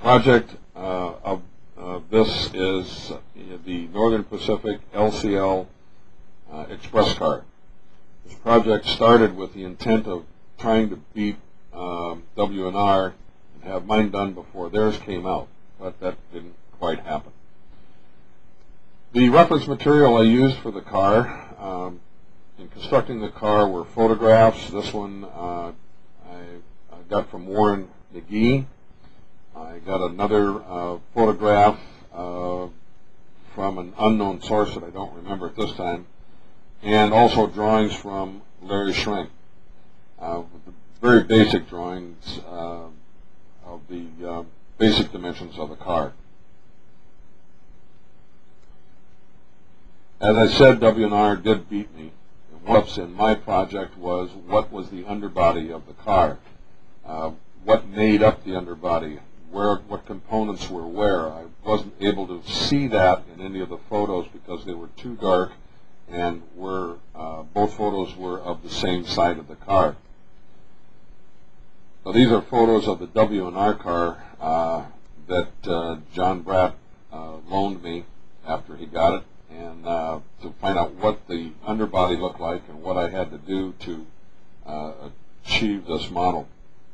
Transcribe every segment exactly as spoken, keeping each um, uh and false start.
project uh, of uh, this is uh, the Northern Pacific L C L uh, Express car. This project started with the intent of trying to beat um, W and R and have mine done before theirs came out, but that didn't quite happen. The reference material I used for the car um, in constructing the car were photographs. This one uh, I, I got from Warren McGee. I got another uh, photograph uh, from an unknown source that I don't remember at this time, and also drawings from Larry Schrenk. Uh, very basic drawings uh, of the uh, basic dimensions of the car. As I said, W and R did beat me. And what's in my project was what was the underbody of the car, uh, what made up the underbody, where what components were where. I wasn't able to see that in any of the photos because they were too dark, and were uh, both photos were of the same side of the car. So these are photos of the W and R car uh, that uh, John Bratt uh, loaned me after he got it, and uh, to find out what the underbody looked like and what I had to do to uh, achieve this model.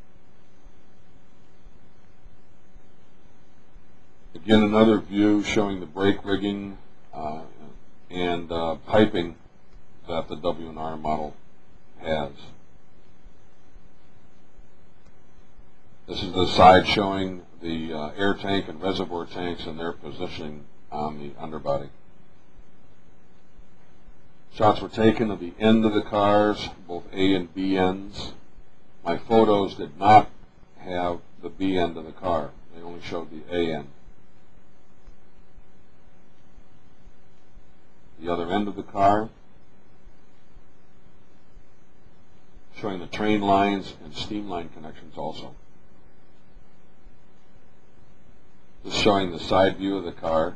Again, another view showing the brake rigging uh, and uh, piping that the W and R model has. This is the side showing the uh, air tank and reservoir tanks and their positioning on the underbody. Shots were taken of the end of the cars, both A and B ends. My photos did not have the B end of the car. They only showed the A end. The other end of the car, showing the train lines and steam line connections also. This is showing the side view of the car.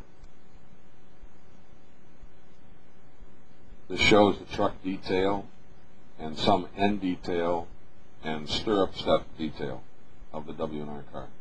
This shows the truck detail and some end detail and stirrup step detail of the W and R car.